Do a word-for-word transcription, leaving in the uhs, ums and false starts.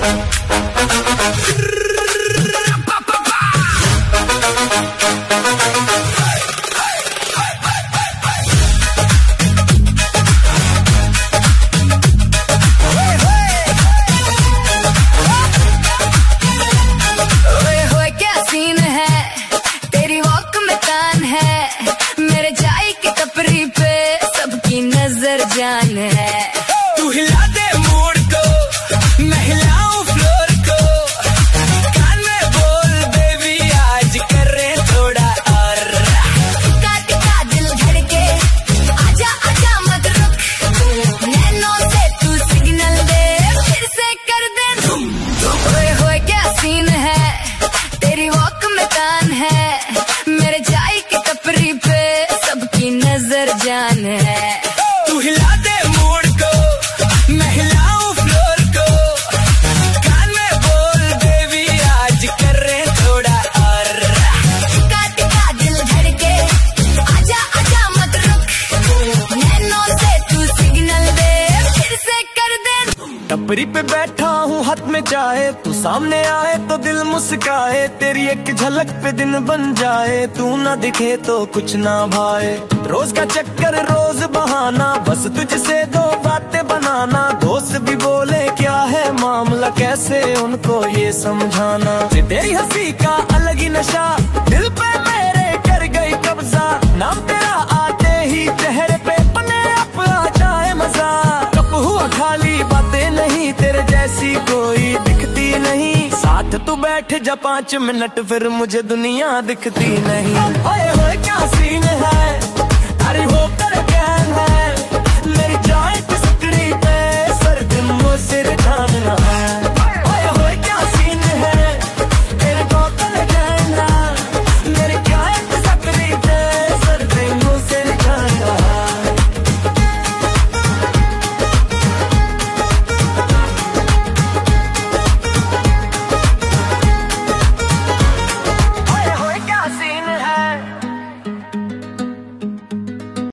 जान है तू हिला दे मूड को, मैं हिलाऊं फ्लोर को, कान में बोल बेबी आज कर रहे थोड़ा और। काट का दिल धड़के आजा आजा मत रुक, नैनों से तू सिग्नल दे फिर से कर दे धूम धूम। ओए होए क्या सीन है, तेरी वॉक में कान है, मेरे चाय की टपरी पे सबकी नजर जान है। तू हिला दे मूड को, मैं हिलाऊं फ्लोर को, कान में बोल बेबी आज कर रहे थोड़ा और। काट का दिल धड़के आजा आजा मत रुक, नैनों से तू सिग्नल दे फिर से कर दे। टपरी पे बैठा हूँ हाथ में चाहे, तू सामने आए तो दिल मुस्काए, तेरी एक झलक पे दिन बन जाए, तू ना दिखे तो कुछ ना भाए। रोज का चक्कर रोज बहाना, बस तुझसे दो बातें बनाना, दोस्त भी बोले क्या है मामला, कैसे उनको ये समझाना। तेरी हंसी का अलग ही नशा दिल पे मेरे कर गई कब्जा, नाम तेरा आते ही चेहरे पे अपने आप आ जाए मजा। कब हुआ खाली बातें नहीं, तेरे जैसी कोई दिखती नहीं, साथ तू बैठ जा पाँच मिनट फिर मुझे दुनिया दिखती नहीं। ओए होए क्या सीन है,